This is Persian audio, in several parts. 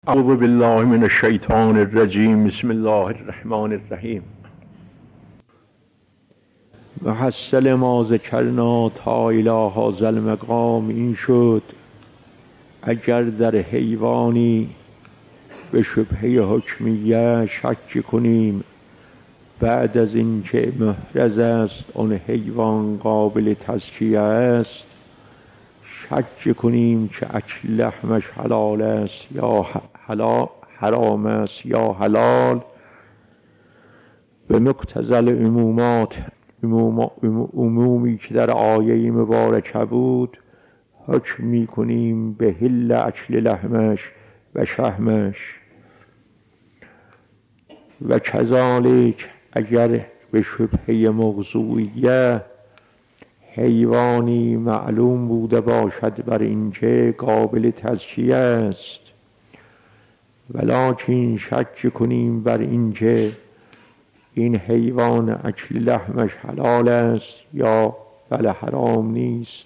اعوذ بالله من الشیطان الرجیم. بسم الله الرحمن الرحیم. محصل ما ذکرنا تا الی هذا المقام این شد اگر در حیوانی به شبهه حکمیه شک کنیم بعد از اینکه محرز است آن حیوان قابل تزکیه است، شک کنیم که اکل لحمش حلال است یا حرام است یا حلال، به مقتضی العمومات عمومی که در آیه مبارکه بود حکم می کنیم به حل اکل لحمش و شحمش. و کذالک اگر به شبهه موضوعیه حیوانی معلوم بوده باشد بر اینکه قابل تزکیه است، ولکن شک کنیم بر اینکه این حیوان اکل لحمش حلال است یا بله حرام نیست،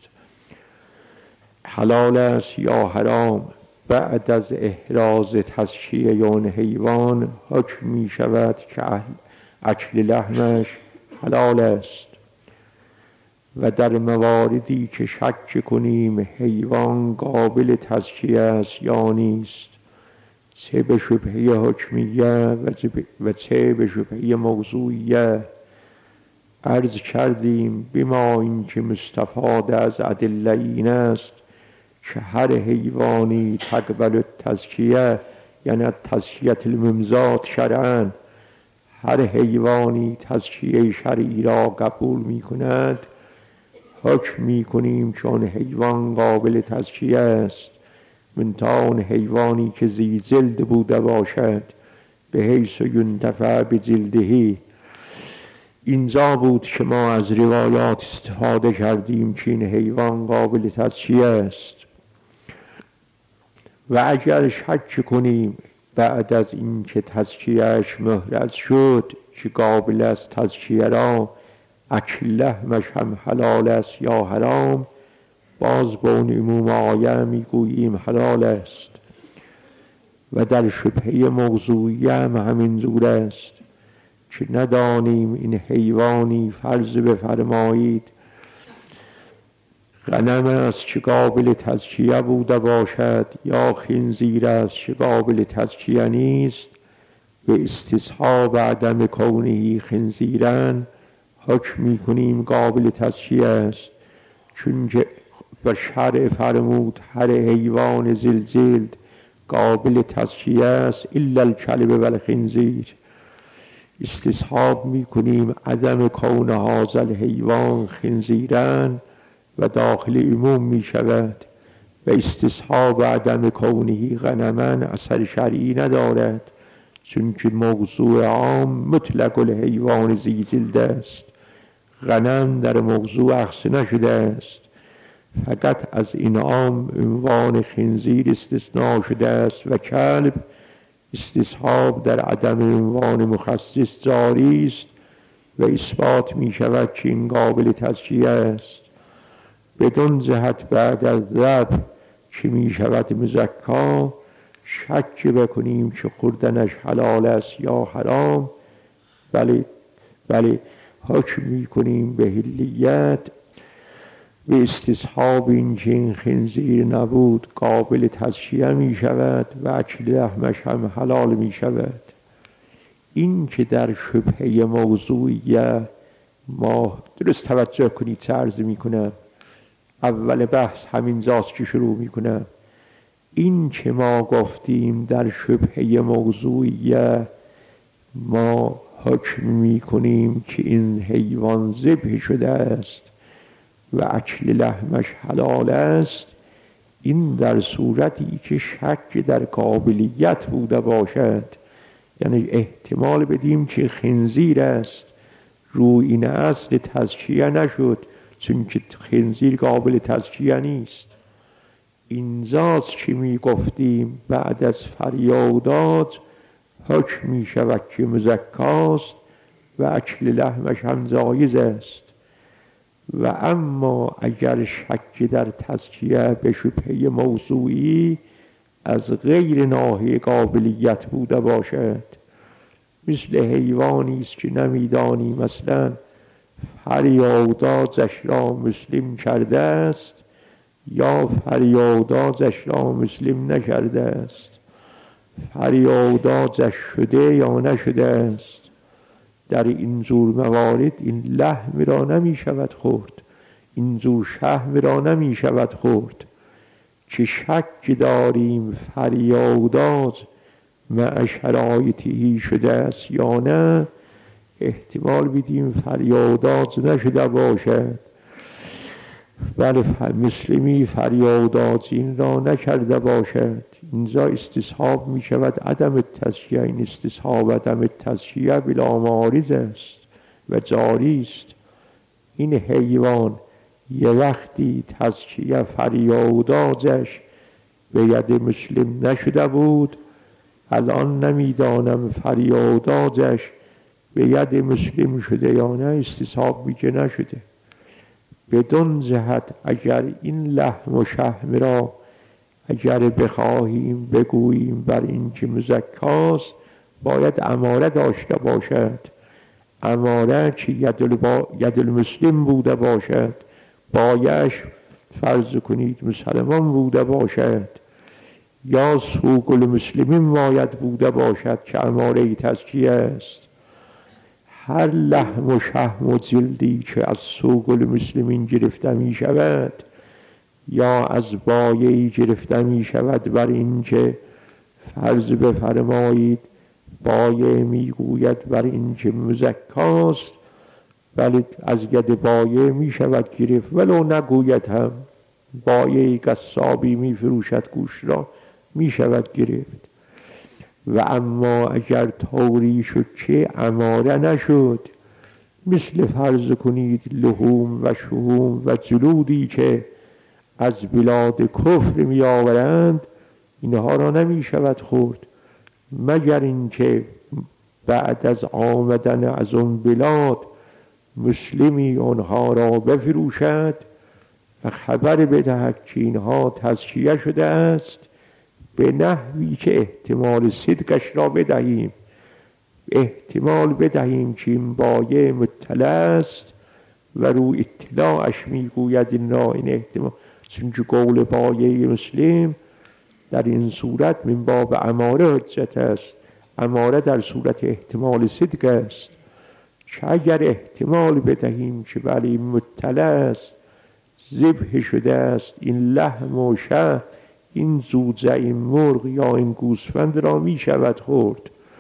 حلال است یا حرام، بعد از احراز تزکیه آن حیوان حکم می شود که اکل لحمش حلال است. و در مواردی که شک کنیم حیوان قابل تزکیه است یا نیست، چه به شبهه حکمیه و چه به شبهه موضوعیه، عرض کردیم بما اینکه مستفاد از ادله این است که هر حیوانی تقبل التزکیه یعنی تزکیه الممزات شرعا، هر حیوانی تزکیه شرعی را قبول می کند، حکم می کنیم چون حیوان قابل تزکیه است، منتها آن حیوانی که ذی جلد بوده باشد به حیث ینتفع بجلده. اینجا بود که ما از روایات استفاده کردیم که این حیوان قابل تزکیه است. و اگر شک کنیم بعد از این که تزکیهش محرز شد که قابل است تزکیه را، اکل لحمش هم حلال است یا حرام، باز با اون عموم آیه میگوییم حلال است. و در شبهه موضوعی هم همین جور است که ندانیم این حیوانی فرض بفرمایید غنم است که قابل تزکیه بوده باشد یا خنزیر است که قابل تزکیه نیست، به استصحاب عدم کونه خنزیرا حکم می کنیم قابل تزکیه است، چون و شرع فرمود هر حیوان ذی‌الجلد قابل تزکیه است الا الکلب و الخنزیر. استصحاب می کنیم عدم کون هذا الحیوان خنزیرا و داخل عموم می شود، و استصحاب عدم کونه غنما اثر شرعی ندارد، چون که موضوع عام مطلق الحیوان ذی‌جلد است، غنم در موضوع اخذ نشده است، فقط از این عام عنوان خنزیر استثناء شده است و کلب استصحاب در عدم عنوان مخصص جاری است و اثبات می شود که این قابل تزکیه است. بدون جهت بعد از ذبح که می شود مزکا شک بکنیم که خوردنش حلال است یا حرام، بله حکم می کنیم به حلیت و استصحاب این خنزیر نبود قابل تزکیه می شود و اکل لحمش هم حلال می شود. این که در شبهه موضوعیه ما درست توجه کنید چه عرض می کنم، اول بحث همینجاست که شروع می کنم. این که ما گفتیم در شبهه موضوعیه ما حکم می کنیم که این حیوان ذبح شده است و اکل لحمش حلال است، این در صورتی که شک در قابلیت بوده باشد، یعنی احتمال بدیم که خنزیر است روی این اصل تزکیه نشد چون که خنزیر قابل تزکیه نیست. اینجاست که می گفتیم بعد از فریادات حکم می شود که مزکاست و اکل لحمش هم جایز است. و اما اگر شک در تزکیه به شبهه موضوعی از غیر ناحیه قابلیت بوده باشد، مثل حیوانی است که نمیدانی مثلا فریادازش را مسلم کرده است یا فریادازش را مسلم نکرده است، فریادازش شده یا نشده است. در این جور موارد این لحم را نمی شود خورد، این جور شحم را نمی شود خورد. که شک داریم فریاداز مع شرایطی شده است یا نه، احتمال بدیم فریاداز نشده باشد. بله مسلمی فریاداز این را نکرده باشد. اینجا استصحاب می شود عدم تزکیه. این استصحاب عدم تزکیه بلا معارض است و جاری است. این حیوان یه وقتی تزکیه فریادازش به ید مسلم نشده بود، الان نمیدانم فریادازش به ید مسلم شده یا نه، استصحاب میگه نشده. بدون جهت اگر این لحم و شحم را اگر بخواهیم بگوییم بر این که مزکاست، باید اماره داشته باشد. اماره که ید المسلم بوده باشد، بایش فرض کنید مسلمان بوده باشد، یا سوق المسلمین باید بوده باشد که اماره تزکیه است. هر لحم و شحم و جلدی که از سوق المسلمین گرفته می شود یا از بایه‌ای گرفته می شود، بر این که فرض بفرمایید بایه می گوید بر این که مزکاست، ولی از ید بایه می شود گرفت ولو نگوید هم. بایه قصابی می فروشد گوشت را، می شود گرفت. و اما اگر طوری شد که اماره نشد، مثل فرض کنید لحوم و شحوم و جلودی که از بلاد کفر می آورند، اینها را نمی شود خورد مگر اینکه بعد از آمدن از اون بلاد مسلمی آنها را بفروشد و خبر بدهد که اینها تزکیه شده است، به نحوی که احتمال صدقش را بدهیم، احتمال بدهیم که این بایع مطلع است و رو اطلاعش میگوید این را، این احتمال، چون قول بایع مسلم در این صورت من باب اماره حجت است. اماره در صورت احتمال صدق است که اگر احتمال بدهیم که بله مطلع است، ذبح شده است، این لحم و شحم، این زوجه، این مرغ یا این گوسفند را می شود خورد.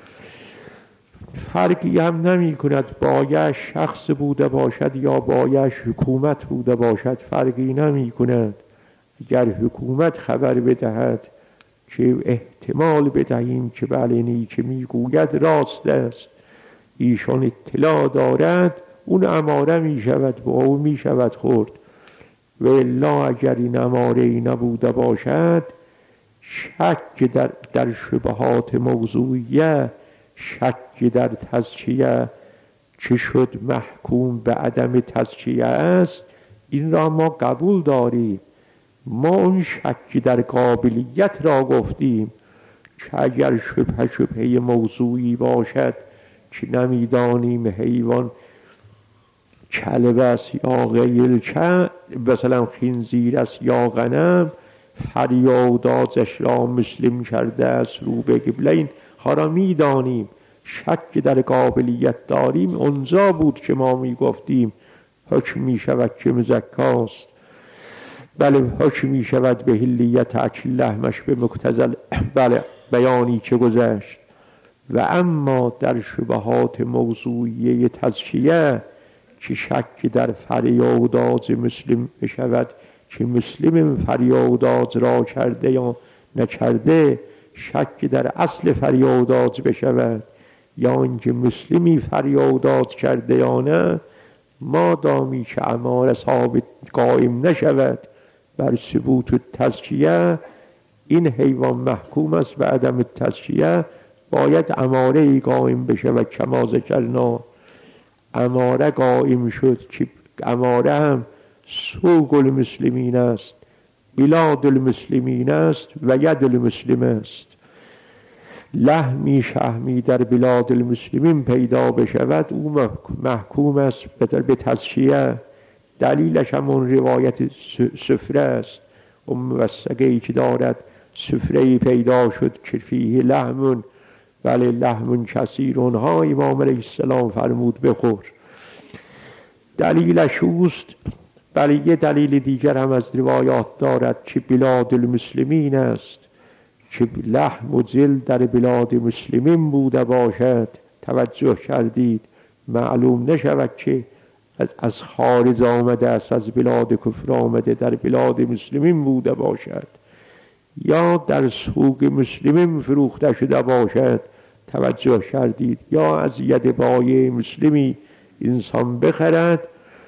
فرقی هم نمی کند بایش شخص بوده باشد یا بایش حکومت بوده باشد، فرقی نمی کند. اگر حکومت خبر بدهد که احتمال بدهیم که بله نی که می گوید راست است، ایشان اطلاع دارد، اون اماره می شود با او می شود خورد. و الا اگر این اماره ای نبوده باشد، شک در شبهات موضوعیه، شک در تزکیه که شد محکوم به عدم تزکیه است، این را ما قبول داریم. ما اون شک در قابلیت را گفتیم که اگر شبهه موضوعی باشد که نمیدانیم حیوان کلب است یا غیر کلب، مثلا خنزیر است یا غنم، فریادازش را مسلم کرده است رو به قبله، این را میدانیم. شک در قابلیت داریم. اونجا بود که ما میگفتیم حکم میشود که مزکاست، بله حکم میشود به حلیت اکل لحمش به مقتضی بله بیانی که گذشت. و اما در شبهات موضوعیه تزکیه که شک در فریاداز مسلم بشود که مسلم فریاداز را کرده یا نکرده، شک در اصل فریاداز بشود یا اینکه مسلمی فریاداز کرده یا نه، مادامی که اماره ثابت قائم نشود بر ثبوت تزکیه، این حیوان محکوم است به عدم تزکیه. باید اماره ای قائم بشود کما ذکرنا. اماره قائم شد که اماره هم سوق المسلمین است، بلاد المسلمین است و ید المسلم است. لحمی شحمی در بلاد المسلمین پیدا بشود او محکوم است به تزکیه. دلیلش همون روایت سفره است. موثقه‌ای که دارد سفره‌ای پیدا شد که فیه لحم، بله لحم کثیر، اونها امام علیه السلام فرمود بخور. دلیلش اوست. بله یه دلیل دیگر هم از روایات دارد که بلاد المسلمین است، که لحم و جلد در بلاد مسلمین بوده باشد. توجه کردید معلوم نشود که از خارج آمده است، از بلاد کفر آمده در بلاد مسلمین بوده باشد، یا در سوق مسلمین فروخته شده باشد. توجه کردید یا از ید بایع مسلمی انسان بخرد.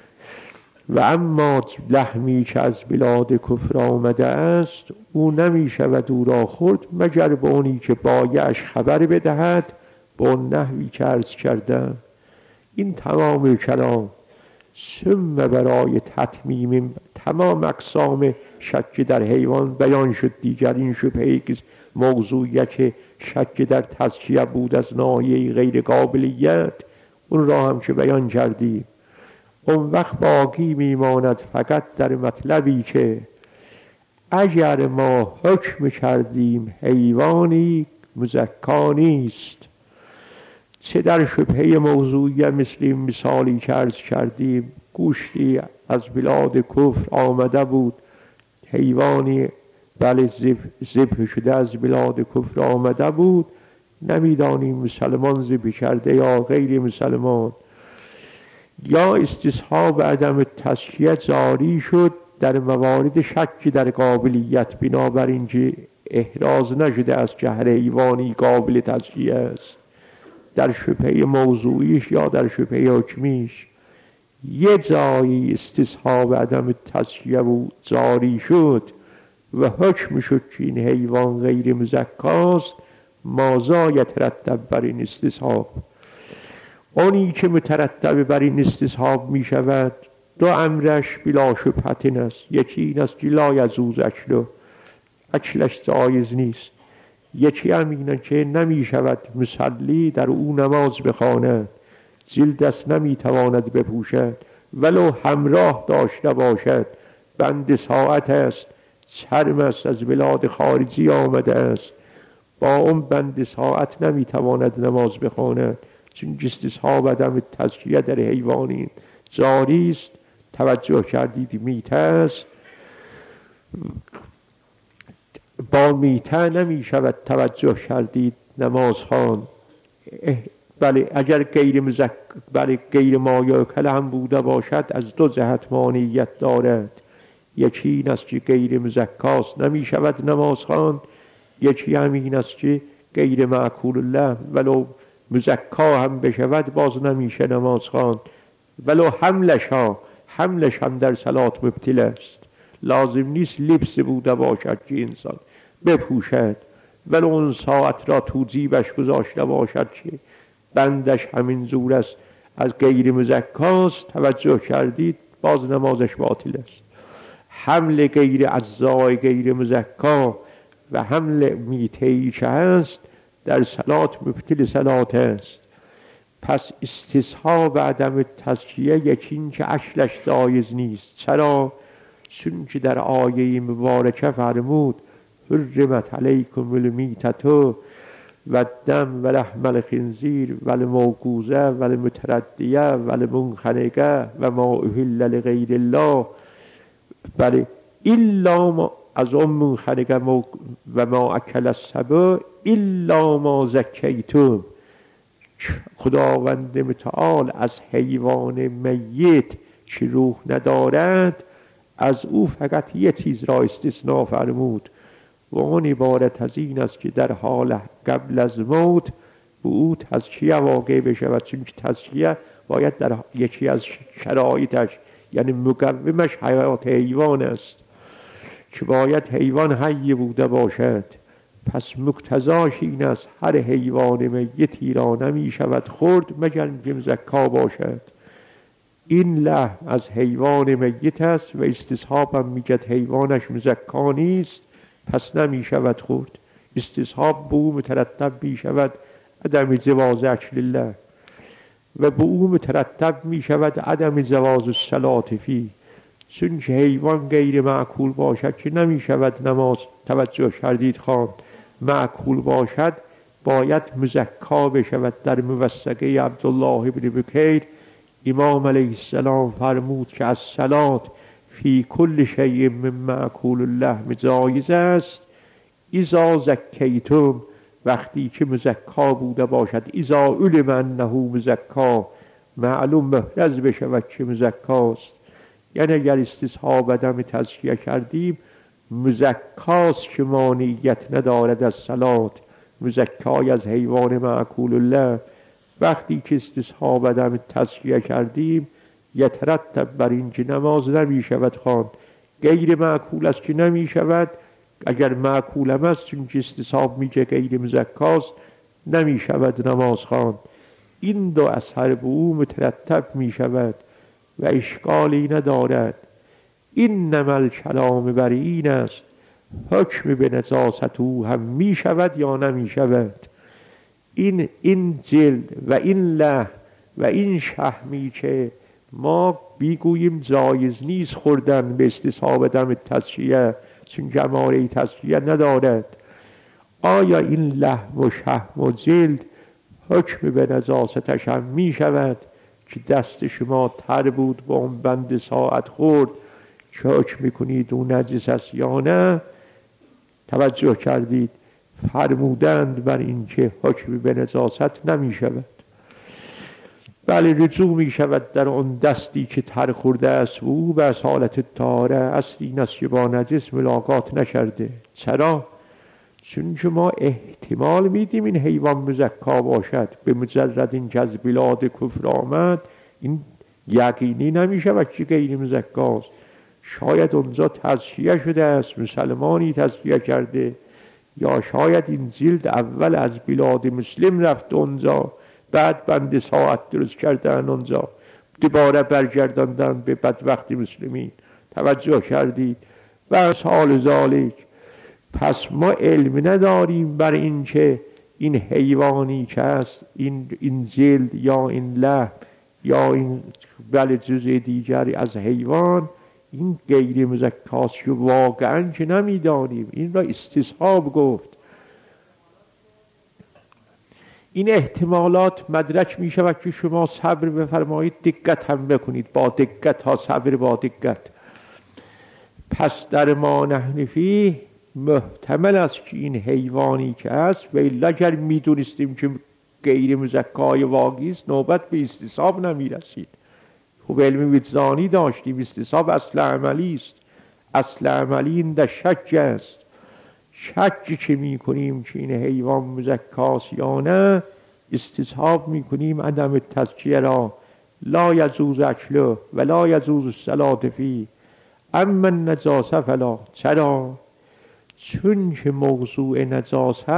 و اما لحمی که از بلاد کفر آمده است او نمی شود او را خورد مگر به اونی که بایعش خبر بدهد با نحوی که عرض کردم. این تمام کلام. ثم برای تتمیم تمام اقسام شک در حیوان بیان شد. دیگر این شبهه موضوعیت شک در تزکیه بود از ناحیه غیر قابلیت، اون را هم که بیان کردی. اون وقت باقی میماند فقط در مطلبی که اگر ما حکم کردیم حیوانی مزکا نیست، چه در شبهه موضوعیه مثل این مثالی که عرض کردیم، گوشتی از بلاد کفر آمده بود، حیوانی بله ذبح شده از بلاد کفر آمده بود، نمیدانیم مسلمان ذبح کرده یا غیر مسلمان، یا استصحاب عدم تزکیه جاری شد در موارد شک در قابلیت، بنابراین که احراز نشده از جهر حیوانی قابل تزکیه است. در شبهه موضوعیش یا در شبهه حکمیش یه جایی استصحاب عدم تزکیه و جاری شد و حکم شد که این حیوان غیر مزکاست، مازا یترتب بر این استصحاب. اونی که مترتب بر این استصحاب می شود دو امرش بلا شبهت است. یکی این است که لا یجوز اکلش جایز نیست. یکی هم اینه که نمی شود مصلی در او نماز بخواند، جلدش نمی تواند بپوشد ولو همراه داشته باشد، بند ساعت است، چرم است، از بلاد خارجی آمده است، با اون بند ساعت نمی تواند نماز بخواند، چون استصحاب عدم تزکیه در حیوانی جاری است. توجه کردید میته است، با میته نمی شود توجه کردید نماز خواند. بله اگر غیر ما یاکل هم بوده باشد از دو جهت مانعیت دارد. یکی این است که غیر مزکاست نمی شود نماز خواند، یکی هم این است که غیر معکول الله ولو مزکا هم بشود باز نمیشه نماز خواند، ولو حملش هم در صلات مبتل است. لازم نیست لبس بوده باشد که انسان بپوشد، ولو اون ساعت را تو جیبش گذاشته باشد که بندش همین زور است از غیر مزکاست. توجه کردید باز نمازش باطل است. حمل غیر اجزای غیر مزکا و حمل میتهی که هست در صلات مبتل صلات است. پس استصحاب عدم تزکیه یکین که اکلش جایز نیست. چرا؟ چون که در آیه مبارکه فرمود حرمت علیکم المیتة و الدم و لحم الخنزیر و الموقوذة و المتردیه و المنخنقه و ما اهل لغیر الله، بله الا ما از اون منخنقه و ما اکل السبع الا ما زکیتم. خداوند متعال از حیوان میت که روح ندارد از او فقط یه چیز را استثناء فرمود و اون عبارت از این است که در حال قبل از موت به او تزکیه واقع بشود، چون که تزکیه باید در یکی از شرایطش یعنی مقومش حیات حیوان است که باید حیوان حی بوده باشد. پس مقتضاش این است هر حیوان میتی را نمی شود خورد مگر اینکه مزکا باشد. این لحم از حیوان میت است و استصحاب هم میگد حیوانش مزکا نیست، پس نمی شود خورد. استصحاب به او مترتب می شود عدم جواز اکل الله و به او مترتب می شود عدم جواز الصلاة فی، چون که حیوان غیر معکول باشد که نمی شود نماز توجه کردید خواند. معکول باشد باید مزکا بشود. در موثقه عبدالله بن بکیر امام علیه السلام فرمود که از صلاة فی کل شیء من معکول اللحم جایز است اذا زکیتم، وقتی که مزکا بوده باشد. اذا علم انه مزکا، معلوم محرز بشود که مزکاست. یعنی اگر استصحاب عدم تزکیه کردیم مزکاست که مانعیت ندارد از صلاة، مزکای از حیوان معکول الله. وقتی که استصحاب عدم تزکیه کردیم یترتب بر این که نماز نمی شود خواند. غیر معکول است که نمی شود، اگر معکول هم است چون که استصحاب میگه غیر مزکاست نمی شود نماز خواند. این دو اثر به او مترتب می شود و اشکالی ندارد. اینما الکلام بر این است حکم به نجاست او هم می شود یا نمی شود. این جلد و این لحم و این شحمی که ما بیگوییم جایز نیست خوردن به استصحاب عدم تزکیه چون جماره تزکیه ندارد، آیا این لحم و شحم و جلد حکم به نجاستش هم می شود که دست شما تر بود با اون بند ساعت خورد که حکم میکنید اون نجس است یا نه؟ توجه کردید؟ فرمودند بر این که حکم به نجاست نمی شود، بله رجوع می شود در اون دستی که تر خورده است و او به حالت طهاره. اصل این است که با نجس ملاقات نکرده. چرا؟ چون که ما احتمال میدیم این حیوان مزکا باشد. به مجرد این که از بلاد کفر آمد این یقینی نمی شود که غیر مزکاست. شاید اونجا تزکیه شده است، مسلمانی تزکیه کرده، یا شاید این جلد اول از بلاد مسلم رفت اونجا بعد بند ساعت درست کردن اونجا دوباره برگرداندن به بدبختی مسلمین. توجه کردید؟ و حال ذالک. پس ما علم نداریم بر این که این حیوانی که هست این جلد یا این لحم یا این بله جزء دیگری از حیوان این غیر مزکاست، واقعا که نمیدانیم. این را استصحاب گفت. این احتمالات مدرک می شود که شما صبر بفرمایید، دقت هم بکنید، با دقت ها صبر با دقت. پس در ما نحن فیه محتمل است که این حیوانی که است و الا اگر می دونستیم که غیر مزکای واقعی است نوبت به استصحاب نمی رسید. خب علم وجدانی داشتیم، استصحاب اصل عملی است. اصل عملی این در شک است. شکی که می کنیم که این حیوان مزکاست یا نه استصحاب می کنیم عدم تزکیه را. لا یجوز اکله و لا یجوز الصلاة فیه. اما النجاسه فلا. چرا؟ چون که موضوع نجاست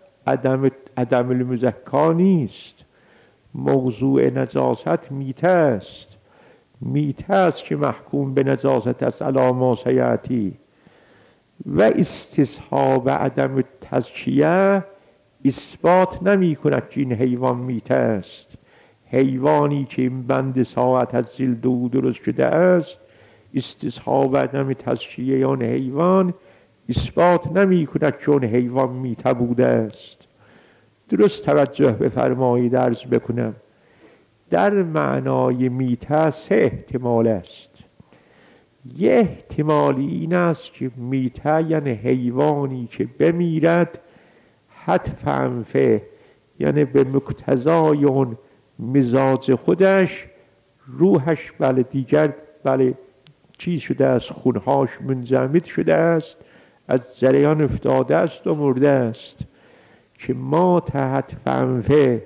عدم المزکا نیست. موضوع نجاست میته است. میته است که محکوم به نجاست است علی ما سیأتی. و استصحاب عدم تزکیه اثبات نمی کند که این حیوان میته است. حیوانی که این بند ساعت از جلد او درست شده است استصحاب عدم تزکیه آن حیوان اثبات نمی کند که اون حیوان میته بوده است. درست توجه بفرمایید عرض بکنم. در معنای میته سه احتمال است. یه احتمالی این است که میته یعنی حیوانی که بمیرد حتف انفه، یعنی به مقتضای اون مزاج خودش روحش بله دیگر بله چیز شده است، خونهاش منجمد شده است، از جریان افتاده است و مرده است. که ما تحت فنفه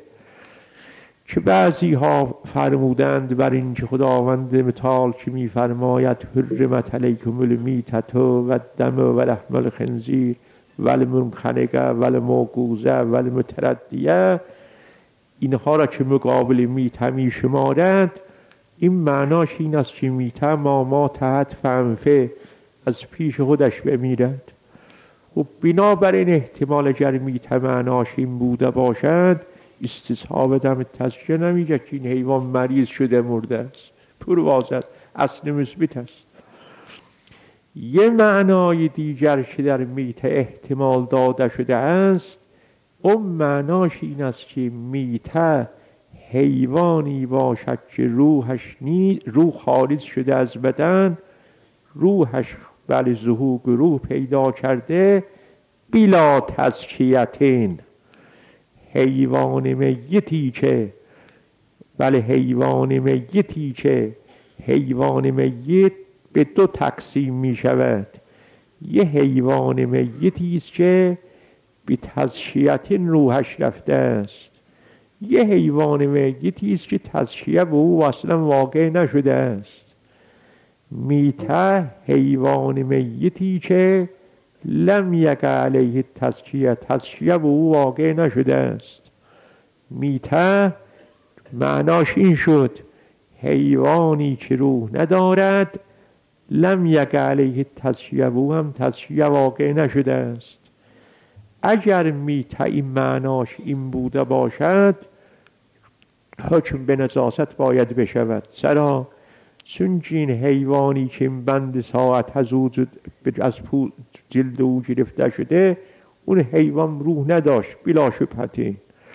که بعضی ها فرمودند بر این که خداوند متعال که می فرماید حرمت علیکم المیتة و الدم و لحم الخنزیر و المنخنقه و الموقوذه و المتردیه، اینها را که مقابل میته می شمارند این معناش این است که میته ما تحت فنفه از پیش خودش بمیرد. خب بنابراین احتمال اگر میته معناش این بوده باشد، استصحاب دم تزکیه نمیگه که این حیوان مریض شده مرده است، پرواز است، اصل مثبت است. یه معنای دیگر که در میته احتمال داده شده است، اون معناش این است که میته حیوانی باشد که روح خارج شده از بدن، روحش بله ظهور روح پیدا کرده، بلا تزکیتین. حیوان میتی که حیوان میت به دو تقسیم می شود. یه حیوان میتی است که به تزکیتین روحش رفته است، یه حیوان میتی است که تزکیه به او اصلا واقع نشده است. میته حیوان میتی که لم یقع علیه تزکیه به او واقع نشده است. میته معناش این شد حیوانی که روح ندارد، لم یقع علیه تزکیه به او هم تزکیه واقع نشده است. اگر میته این معناش این بوده باشد، حکم به نجاست باید بشود. چرا؟ چون این حیوانی که این بند ساعت از جلد او گرفته شده، اون حیوان روح نداشت بلا شبهه.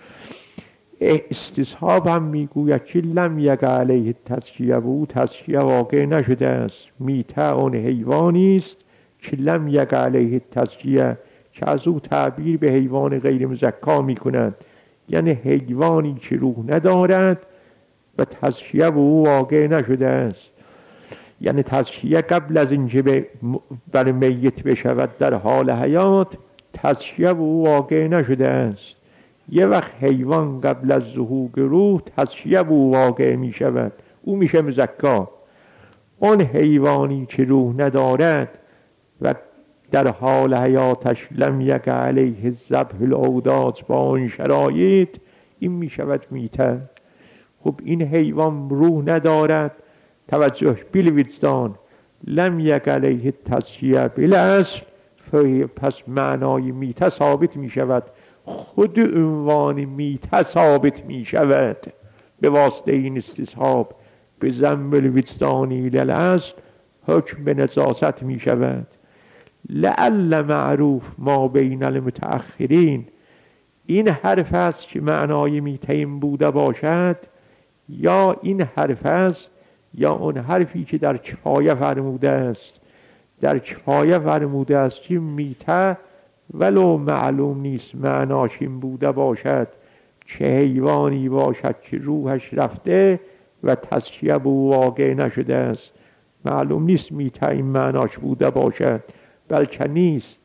استصحاب هم میگوید که لم یقع علیه تزکیه به او تزکیه واقع نشده است. میته اون حیوانی است که لم یقع علیه تزکیه، که از او تعبیر به حیوان غیر مزکا میکنند، یعنی حیوانی که روح ندارد و تزکیه به او واقع نشده است. یعنی تزکیه قبل از اینکه بر میت بشود در حال حیات، تزکیه به او واقع نشده است. یه وقت حیوان قبل از ظهور روح تزکیه به او واقع می شود، او میشه مزکا. اون حیوانی که روح ندارد و در حال حیاتش لم یقع علیه ذبح الاوداج با این شرایط، این می شود میته. خب این حیوان روح ندارد، توجه بالوجدان، لم یقع علیه تزکیه بالاصل، پس معنای میته ثابت می شود، خود عنوان میته ثابت می شود به واسطه این استصحاب. به ضم الوجدانی للاصل حکم به نجاست می شود. لعل معروف ما بین المتأخرین، این حرف است که معنای میته این بوده باشد، یا این حرف است یا اون حرفی که در کفایه فرموده است. در کفایه فرموده است که میته ولو معلوم نیست معناش این بوده باشد که حیوانی باشد که روحش رفته و تزکیه به او واقع نشده است. معلوم نیست میته این معناش بوده باشد، بلکه نیست.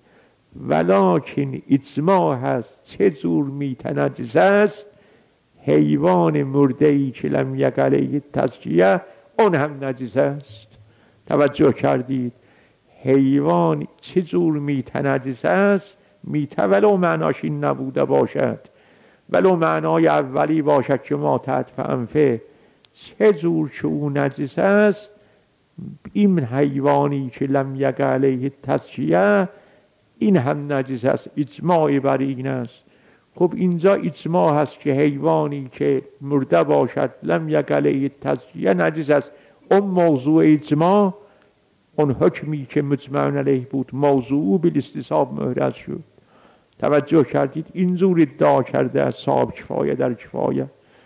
ولکن اجماع هست چه جور میته نجس است، حیوان مرده‌ای که لم یقع علیه تزکیه اون هم نجس است. توجه کردید؟ حیوان چه جور میته نجس است، میته ولو معناش این نبوده باشد، ولو معنای اولی باشد که ما تحت فانفه، چه جور که او نجس است، این حیوانی که لم یقع علیه تزکیه این هم نجس است. اجماع بر این است. خب اینجا اجماع هست که حیوانی که مرده باشد لم یقع علیه تزکیه نجس است. اون موضوع اجماع، اون حکمی که مجمع علیه بود، موضوع بالاستصحاب محرز شد. توجه کردید؟ اینجور ادعا کرده از صاحب کفایه در کفایه.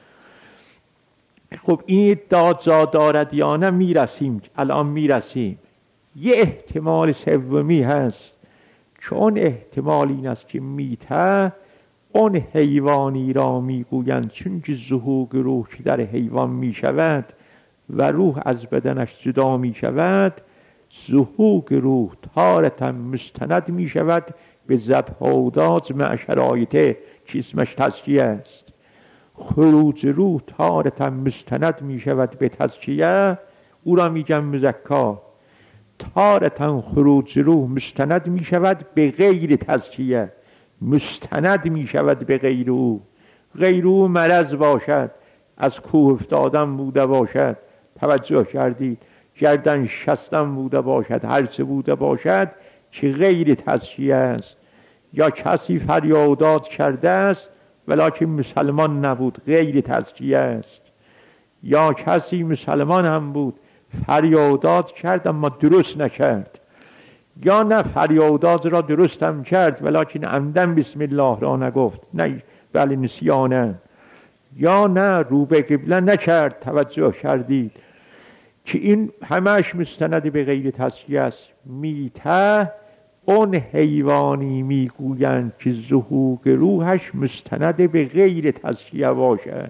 خب این ادعا جا دارد یا نه؟ میرسیم، الان میرسیم. یه احتمال سومی هست که اون احتمال این است که میته اون حیوانی را میگویند چون که ظهور روح که در حیوان میشود و روح از بدنش جدا میشود، ظهور روح تارتا مستند میشود به ذبح اوداج مع شرایطه که اسمش تزکیه است. خروج روح تارتا مستند میشود به تزکیه، او را میگن مزکا. تارتا خروج روح مستند میشود به غیر تزکیه، مستند میشود به غیر او. غیر او مرض باشد، از کوه افتادن بوده باشد، توجه کردید؟ گردن شستن بوده باشد، هر چه بوده باشد که غیر تزکیه است. یا کسی فریادات کرده است ولکن مسلمان نبود، غیر تزکیه است. یا کسی مسلمان هم بود، فریادات کرد اما درست نکرد. یا نه فریادات را درست هم کرد ولکن عمدن بسم الله را نگفت، نه بله نسیانه. یا نه رو به قبله نکرد. توجه کردید که این همش مستند به غیر تزکیه است. میته اون حیوانی میگویند که ضحوک روحش مستند به غیر تزکیه باشد.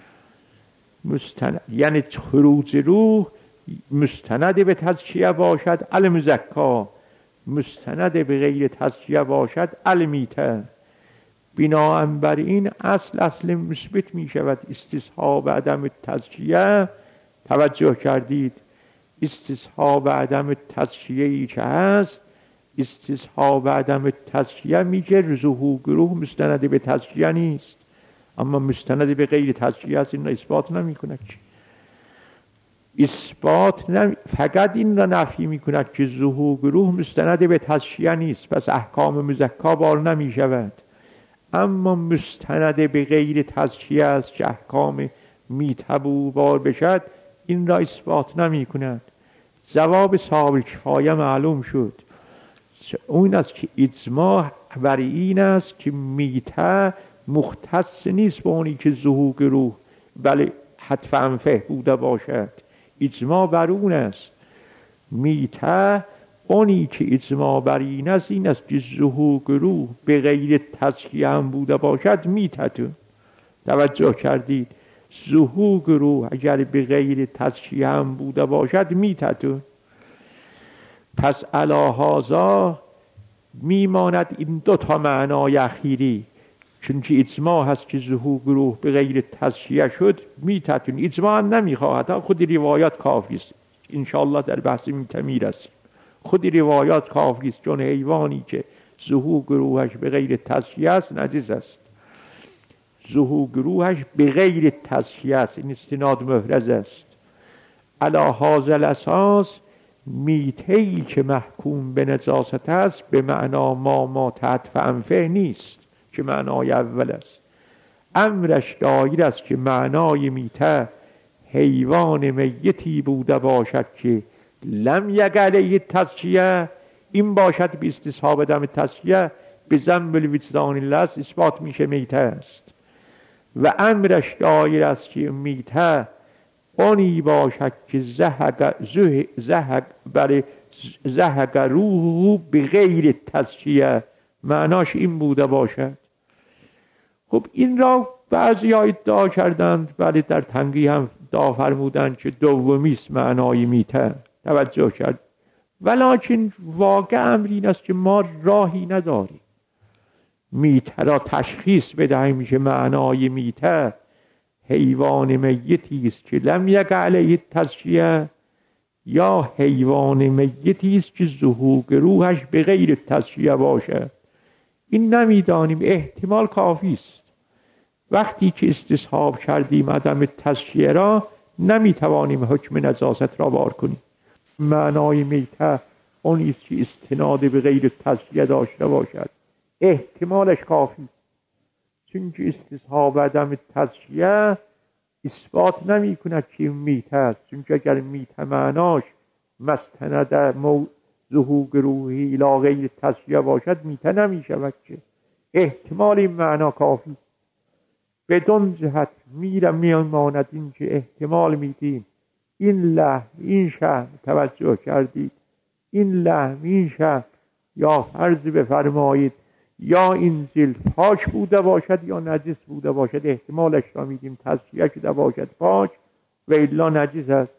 یعنی خروج روح مستند به تزکیه باشد المزکا، مستند به غیر تزکیه باشد المیته. بنابراین بر این اصل مثبت می شود استصحاب عدم تزکیه. توجه کردید؟ استصحاب عدم تزکیه‌ای که هست، استصحاب عدم تزکیه میگه ضحوک روح مستند به تزکیه نیست، اما مستند به غیر تزکیه است. این را اثبات نمی کند، فقط این را نفی می کند که ضحوک روح مستند به تزکیه نیست، پس احکام مزکا بار نمی شود. اما مستند به غیر تزکیه است که احکام میتبو بار بشد، این را اثبات نمی کند. جواب صاحب کفایه معلوم شد. اون است که اجماع بر این است که میته مختص نیست با اونی که ضحوک روح بله حتف انفه بوده باشد. اجماع بر اون است. میته اونی که اجماع بر این است که ضحوک روح به غیر تزکیه هم بوده باشد میته. توجه کردید؟ ضحوک روح اگر به غیر تزکیه هم بوده باشد میته. پس علی هذا میماند این دو تا معنای اخیری، چون که اجماع هست که ضحوک روح به غیر تزکیه شد میتتون. اجماع نمیخواهد، خود روایات کافی است. انشاءالله در بحث میته میرسیم. خود روایات کافی است، چون حیوانی که ضحوک روحش به غیر تزکیه است نجس است. ضحوک روحش به غیر تزکیه است، این استناد محرز است. علی هذا الاساس میته‌ای که محکوم به نجاست است به معنا ما تحت فانفه نیست که معنای اول است. امرش دایر است که معنای میته حیوان میتی بوده باشد که لم یقع تزکیه، این باشد به استصحاب عدم تزکیه به ذنب الوجدان لست اثبات میشه میته است. و امرش دایر است که میته اونی باشد که زهق روح به غیر تزکیه، معناش این بوده باشد. خب این را بعضی ها ادعا کردند، ولی در تنگی هم ادعا فرمودند که دومیست معنای میته. توجه کرد؟ ولکن واقع امر این است که ما راهی نداریم میته را تشخیص بدهیم که معنای میته حیوان میتی است که لم یقع علیه تزکیه، یا حیوان میتی است که ضحوک روحش به غیر تزکیه باشد. این نمیدانیم، احتمال کافی است. وقتی که استصحاب کردیم عدم تزکیه را نمیتوانیم حکم نجاست را بار کنیم. معنای میته اون است که استناد به غیر تزکیه داشته باشد، احتمالش کافی است. چون که استصحاب عدم تزکیه اثبات نمی کند که میته است. چون که اگر میته معناش مستند ضحوک روحی الی غیر تزکیه باشد میته نمی شود که. احتمال این معنا کافی است. بدون جهت میماند این که احتمال میدیم این لحم این شحم، توجه کردید، این لحم این شحم یا فرض بفرمایید یا این زل پاک بوده باشد یا نجس بوده باشد، احتمالش را میدیم تزکیه شده باشد پاک و الا نجس است.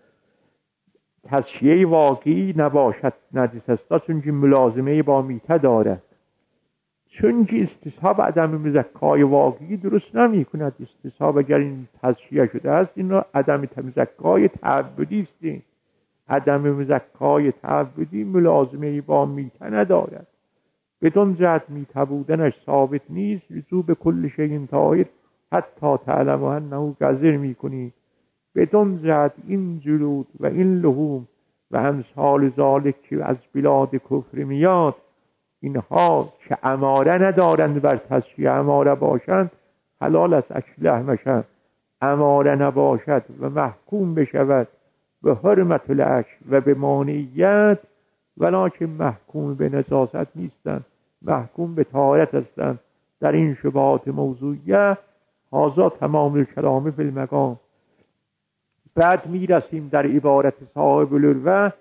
تزکیه واقعی نباشد نجس است، چون که ملازمه با میته دارد. چون که استصحاب عدم مزکای واقعی درست نمی کند. استصحاب اگر این تزکیه شده است این را عدم مزکای تعبدی است. عدم مزکای تعبدی ملازمه با میته ندارد. بدون جهت میته بودنش ثابت نیست. رجوع به کل شیء طاهر حتی تعلم انه قذر میکنی. بدون جهت این جلود و این لحوم و امثال ذالک که از بلاد کفر میاد، اینها که اماره ندارند بر تصفیه، اماره باشند حلال است اکل لحمشن، اماره نباشد و محکوم بشود به حرمت العش و به مانعیت، ولکن محکوم به نجاست نیستند، محکوم به طهارت هستند. در این شبهات موضوعیه هذا تمام الکلام فی المقام. بعد میرسیم در عبارت صاحب العروة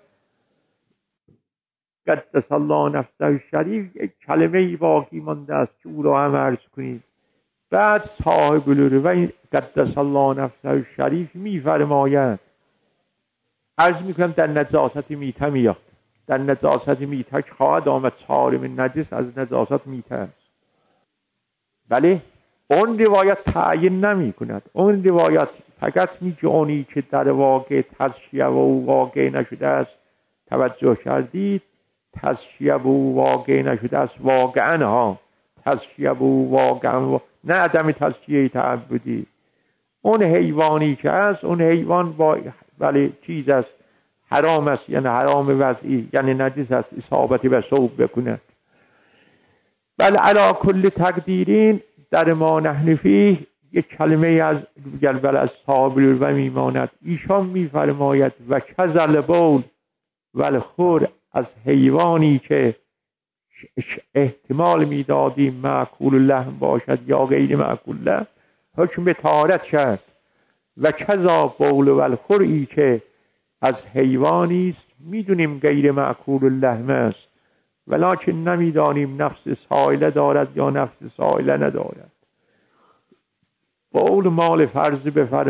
قدس الله نفسه الشریف، یک کلمه باقی مانده است که او را هم عرض کنید. بعد صاحب العروة قدس الله نفسه الشریف میفرماید، عرض میکنم در نجاست میته میاد، در نجاست میته خواهد آمد صارم نجس از نجاست میته است. بله اون روایت تعیین نمی کند، اون روایت فقط میگه اونی که در واقع تزکیه و او واقع نشده است. توجه کردید؟ تزکیه و او واقع نشده است واقعا ها، تزکیه و او واقعا نه عدم تزکیه تعبدی. اون حیوانی که است، اون حیوان با ولی چیز است حرام است، یعنی حرام وضعی، یعنی نجس است، اصابتی به ثوب بکند. بل علی کل تقدیرین در ما نحن فیه یک کلمه از بل از صاحب العروة میماند. ایشان میفرماید و کذل بول والخور، از حیوانی که احتمال میدادیم معقول لحم باشد یا غیر معقول لحم، حکم به طهارت کرد. و کذا بول والخوری که از حیوانی است میدونیم غیر معقول لحم است، ولکن نمیدانیم نفس سائله دارد یا نفس سائله ندارد. بول مال فرض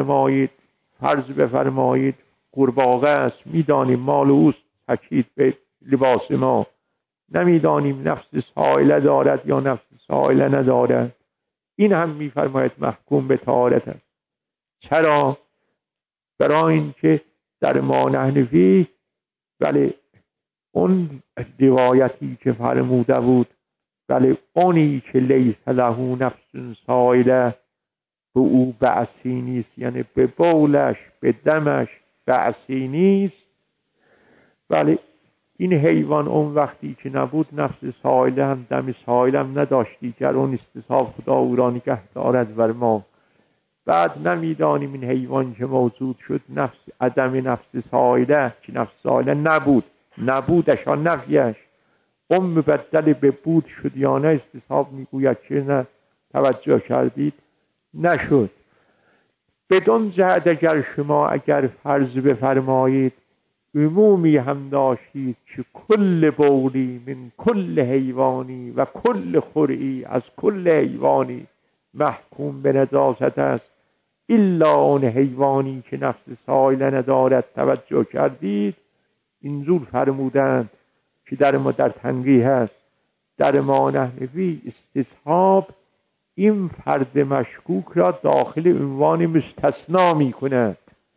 بفرمایید قورباغه است، میدانیم مال اوست، تکید به لباس ما، نمیدانیم نفس سائله دارد یا نفس سائله ندارد. این هم میفرماید محکوم به طهارت است. چرا؟ برای اینکه در ما نحن فیه بله اون روایتی که فرموده بود، بله اونی که لیس له نفس سائله به او بعثی نیست، یعنی به بولش به دمش بعثی نیست. بله این حیوان اون وقتی که نبود نفس سائله هم دم سائله هم نداشتی، گر اون استصحاب خدا او را نگه دارد بر ما. بعد نمیدانیم این حیوان که موجود شد نفس عدم نفس سائله که نفس سائله نبودش ها نفیش اون مبدل به بود شد یا نه، استصحاب میگوید که نه. توجه کردید؟ نشد. بدون جهت اگر فرض بفرمایید عمومی هم داشتید که کل بولی من کل حیوانی و کل خوری از کل حیوانی محکوم به نجاست است الا اون حیوانی که نفس سائله ندارد. توجه کردید؟ اینجور فرمودند که در ما در تنقیح هست در ما نحن فیه استصحاب این فرد مشکوک را داخل عنوان مستثنا می کند،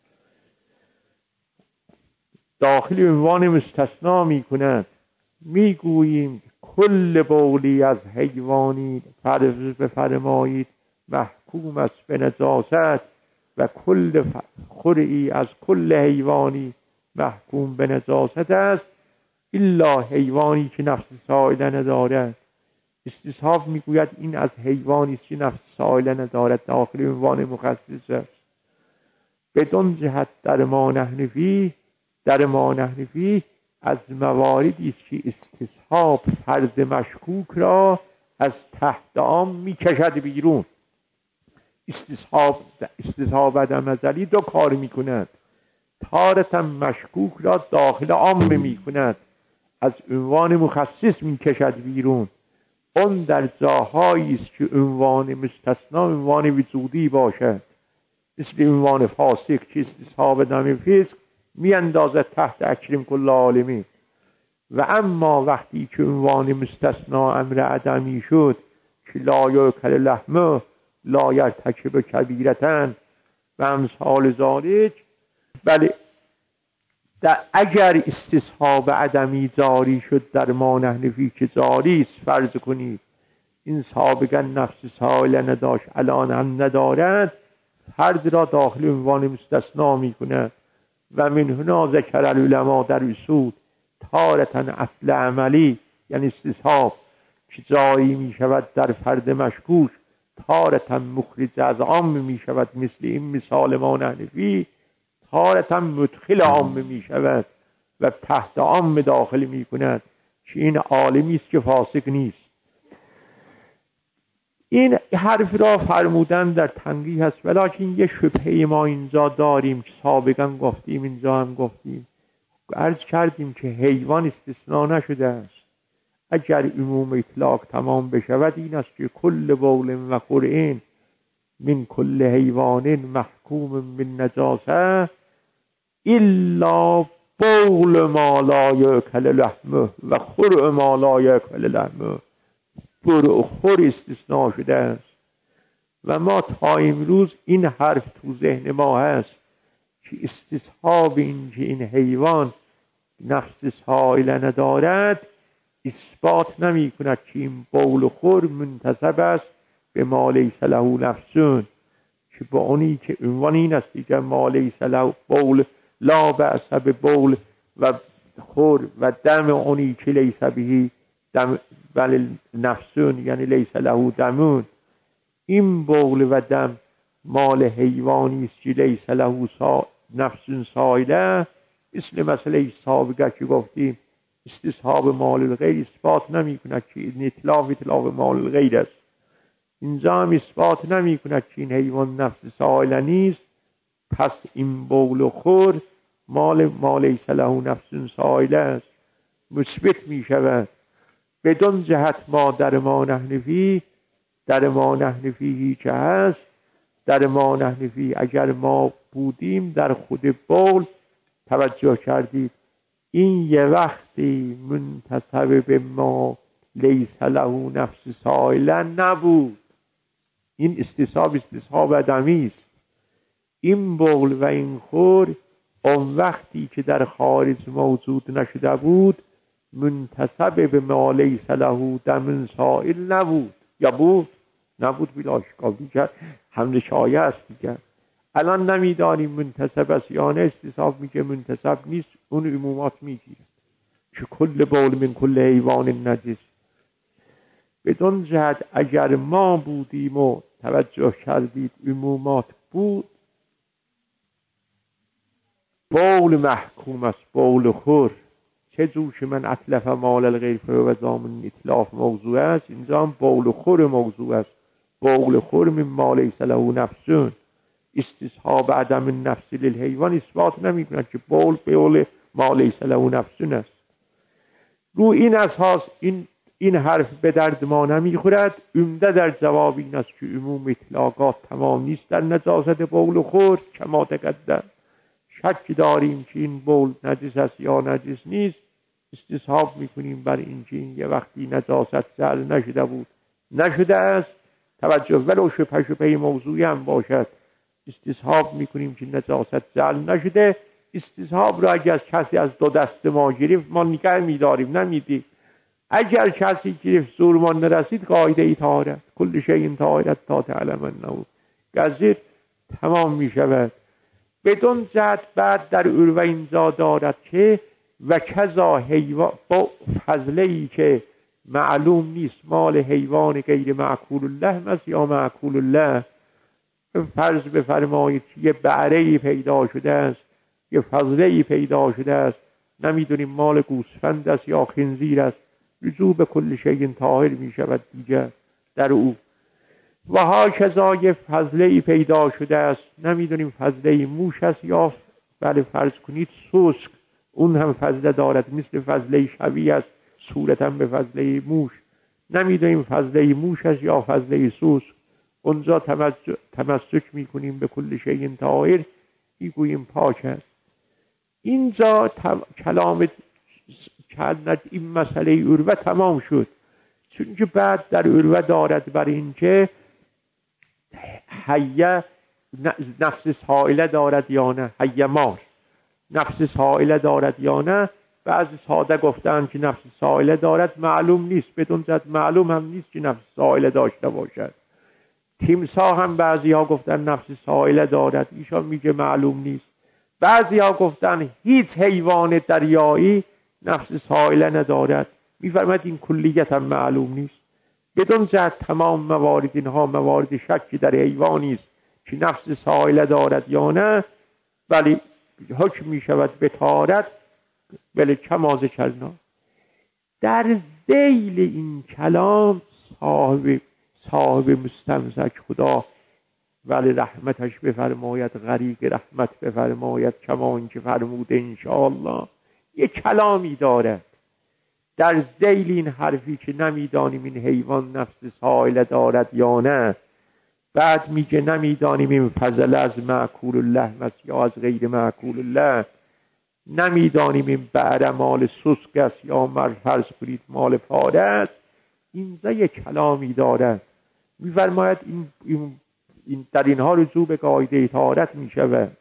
داخل عنوان مستثنا می کند. می گوییم کل بولی از حیوانی فرض بفرمایید محکوم است به نجاست و کل خوری از کل حیوانی محکوم به نجاست است الا حیوانی که نفس سائله ندارد. استصحاب میگوید این از حیوانی که نفس سائله ندارد داخل عنوان مخصص است. بدون جهت در ما نحن فیه از مواردی است که استصحاب فرض مشکوک را از تحت عام میکشد بیرون. استصحاب عدم ازلی دو کار میکند، تارة مشکوک را داخل عام میکند، از عنوان مخصص میکشد بیرون. اون در جاهایی است که عنوان مستثنا عنوان وجودی باشد، مثل عنوان فاسق که استصحاب دم فسق میاندازد تحت اکرم کل عالمی. و اما وقتی که عنوان مستثنا امر عدمی شد که لا یأکل لحمه لا یرتکب کبیرتن و امثال ذالک، بله اگر استصحاب عدمی جاری شد در ما نحن فیه که جاری است، فرض کنید این سابقا نفس سائله نداشت الان هم ندارد، فرد را داخل عنوان مستثنا میکند و من هنا ذکر العلماء در اصول تارة اصل عملی یعنی استصحاب که جایی می شود در فرد مشکوک، تارة مخرج از عام می شود مثل این مثال ما نحنفی، تارة مدخل عام می شود و تحت عام داخل می کند که این عالمی است که فاسق نیست. این حرف را فرمودن در تنقیح هست، ولیکن یه شبهه ما اینجا داریم که سابقا گفتیم، اینجا هم گفتیم، عرض کردیم که حیوان استثناء نشده است. اگر عموم اطلاق تمام بشود این است که کل بول و خرعین من کل حیوان محکوم من نجاسه الا بول ما لا یاکل لحمه و خرع ما لا یاکل لحمه. خور استثناء شده است و ما تا امروز این حرف تو ذهن ما هست که استصحاب این که این حیوان نفس سائل ندارد اثبات نمی کند که این بول و خور منتسب است به ما لیس له نفسون، که با اونی که عنوان این است دیگر ما لیس له بول لا بأس به بول و خور و دم اونی که لیس به دم ولی نفسون یعنی لیس له دمون. این بول و دم مال حیوانی است که لیس له نفس سائله، مثل مسئله سابقه که گفتیم استصحاب مال الغیر اثبات نمی کند که این اطلاف مال الغیر است. اینجا هم اثبات نمی کند که این حیوان نفس سائله نیست، پس این بول و خور مال لیس له نفس سائله است. مثبت می شود بدون جهت ما در ما نحنفی هیچ هست. در ما نحنفی اگر ما بودیم در خود بول توجه کردید این یه وقتی منتسب به ما لیس له نفس سائله نبود. این استصحاب عدمی است. این بول و این خور اون وقتی که در خارج موجود نشده بود منتسب به ما لیس له دم سائل نبود. یا بود؟ نبود بلا اشکال دیگر حمل شایع است دیگر. الان نمیدانیم منتسب است یا نه، استصحاب میگه منتسب نیست، اون عمومات میگیره که کل بول من کل حیوان نجس. بدون جهت اگر ما بودیم و توجه کردید عمومات بود، بول محکوم است، بول خور چه جوش من اطلف مال الغیر و زامن اطلاف موضوع است. اینجا هم بول خور موضوع است. بول خور من ما لیس له نفسون، استصحاب عدم نفس للحیوان اثبات نمی کند که بول ما لیس له نفسون است. رو این اساس این حرف به درد ما نمی خورد. عمده در جواب این است که عموم اطلاقات تمام نیست در نجاست بول و خور. کما تقدم شک داریم که این بول نجس است یا نجس نیست، استصحاب میکنیم بر این که این یه وقتی نجاست جعل نشده است. توجه ولو شبهه موضوعی هم باشد استصحاب میکنیم که نجاست جعل نشده. استصحاب را اگر کسی از دو دست ما گرفت ما نگه میداریم نمیدیم. اگر کسی گرفت زورمان نرسید قاعده ای طهارت کل شیء طهارت تا تعلم انه گزیر تمام میشود. بدون جهت بعد در عروه اینجا دارد که و کذا حیوان با فضله‌ای که معلوم نیست مال حیوان غیر معقول اللحم است یا معقول الله. فرض بفرمایید یه بعره‌ای پیدا شده است، یه فضله‌ای پیدا شده است، نمیدونیم مال گوسفند است یا خنزیر است، رجوع به کل شیء طاهر می شود دیگر در او. و ها کذا یه فضله‌ای پیدا شده است، نمیدونیم فضله موش است یا بله فرض کنید سوسک، اون هم فضله دارد مثل فضله شبیه است صورتا به فضله موش، نمیدونیم فضله موش است یا فضله سوسک. اونجا تمسک میکنیم به کل شیء طاهر، میگوییم پاک است. اینجا کلام این مسئله عروه تمام شد، چون که بعد در عروه دارد بر این که حیه نفس سائله دارد یا نه، حیه مار نفس سائله دارد یا نه. بعضی ساده گفتن که نفس سائله دارد، معلوم نیست، بدون جد معلوم هم نیست که نفس سائله داشته باشد. تیمساح هم بعضی ها گفتن نفس سائله دارد، ایشان میگه معلوم نیست. بعضی ها گفتن هیچ حیوان دریایی نفس سائله ندارد. میفرماید این کلیت هم معلوم نیست. بدون جهت تمام موارد اینها موارد شکی در حیوانی است که نفس سائله دارد یا نه، ولی حکم می شود به طهارت بله کما ذکرنا. در ذیل این کلام صاحب مستمسک خدا ولی رحمتش بفرماید، غریق رحمت بفرماید، کما اینکه فرموده انشاءالله، یک کلامی دارد در ذیل این حرفی که نمیدانیم این حیوان نفس سائله دارد یا نه. بعد میگه نمیدانیم این فضل از معکول اللحم است یا از غیر معکول اللحم، نمیدانیم این بعر مال سسک است یا فرض کنید مال پاره است. اینجا یک کلامی دارد. میفرماید این در اینها رجوع به قاعده طهارت میشود.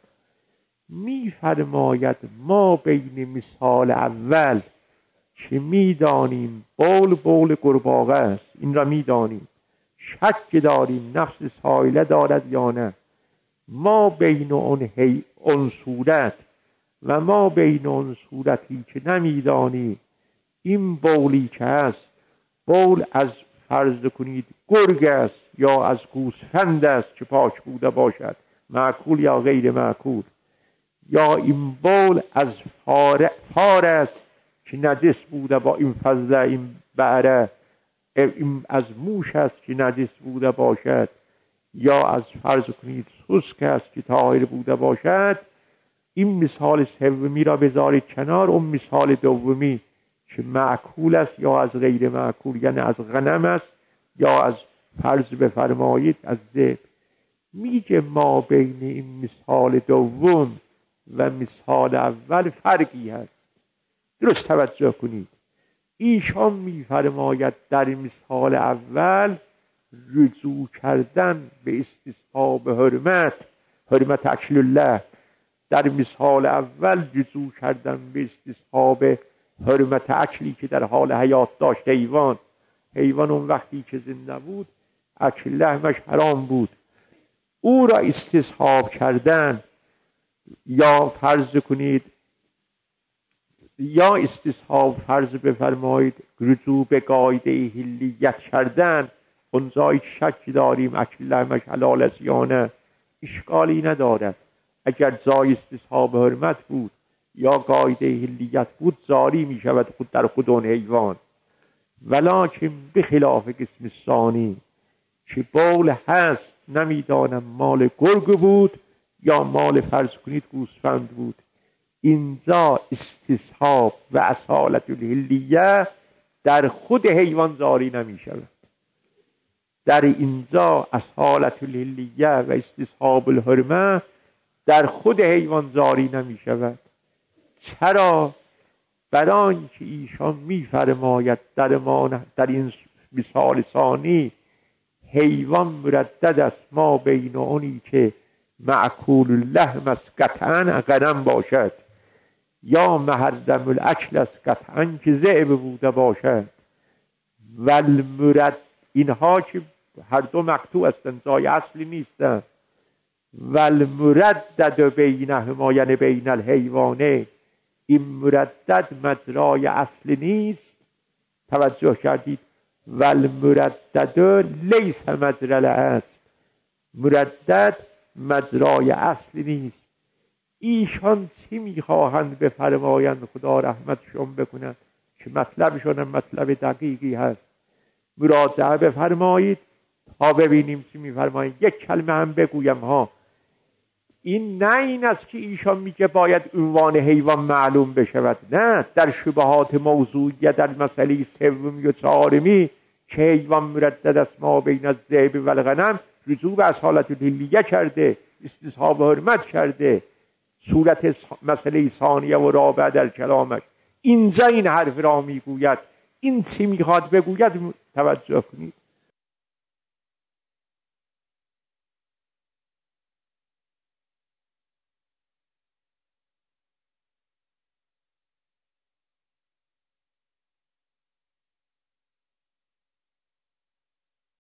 میفرماید ما بین مثال اول که میدانیم بول قورباغه است، این را میدانیم، شک داریم نفس سائله دارد یا نه، ما بین اون صورت و ما بین اون صورتی که نمیدانیم این بولی که هست بول از فرض کنید گرگ است یا از گوسفند است که پاک بوده باشد، معکول یا غیر معکول، یا این بول از فار است که نجس بوده با این فضله، این بعره، این از موش است که نجس بوده باشد، یا از فرض کنید سسک است که طاهر بوده باشد. این مثال سومی را بذارید کنار، اون مثال دومی که معکول است یا از غیر معکول، یعنی از غنم است یا از فرض بفرمایید از ذبح. میگه ما بین این مثال دوم و مثال اول فرقی هست. درست توجه کنید. ایشان میفرماید در مثال اول رجوع کردن به استصحاب حرمت اکل الله، در مثال اول رجوع کردن به استصحاب حرمت اکلی که در حال حیات داشت حیوان اون وقتی که زنده بود اکل لحمش حرام بود، او را استصحاب کردن، یا فرض کنید یا استصحاب فرض بفرمایید رجوع به قاعده حلیت کردن، اونجایی شک داریم اکل لحمش حلال است یا نه، اشکالی ندارد. اگر جای استصحاب حرمت بود یا قاعده حلیت بود زاری می شود خود در خود اون حیوان. ولکن بخلاف قسم ثانی که بول هست نمیدانم مال گرگ بود یا مال فرض کنید گوسفند بود، اینجا استصحاب و اصالت الحلیه در خود حیوان زاری نمی شود. در اینجا اصالت الحلیه و استصحاب الحرمه در خود حیوان زاری نمی شود. چرا؟ برای اینکه ایشان میفرماید در این مثال ثانی حیوان مردد است ما بین اونی که معکول اللحم است قطعا غنم باشد یا محرم الاکل است قطعا که ذئب بوده باشد، والمرد اینها که هر دو مقطوع هستند جای اصلی نیستند، والمردد بینهما یعنی بین الحیوانه، این مردد مجرای اصلی نیست. توجه کردید؟ والمردد لیس مجرى الاصل، مردد مجرای اصلی نیست. ایشان چی میخواهند بفرمایند خدا رحمتشون بکنند که مطلبشون هم مطلب دقیقی هست، مراجعه بفرمایید تا ببینیم چی میفرمایید. یک کلمه هم بگویم ها، این نه این است که ایشان میگه باید عنوان حیوان معلوم بشود، نه، در شبهات موضوعیه در مسئله سومی و چهارمی که حیوان مردد است ما بین الذئب و الغنم رجوع به اصالت الحلیه کرده، استصحاب حرمت کرده، صورت مسئله ثانیه و رابعه در کلامش اینجا این حرف را میگوید. این چی میخواد بگوید؟ توجه کنید.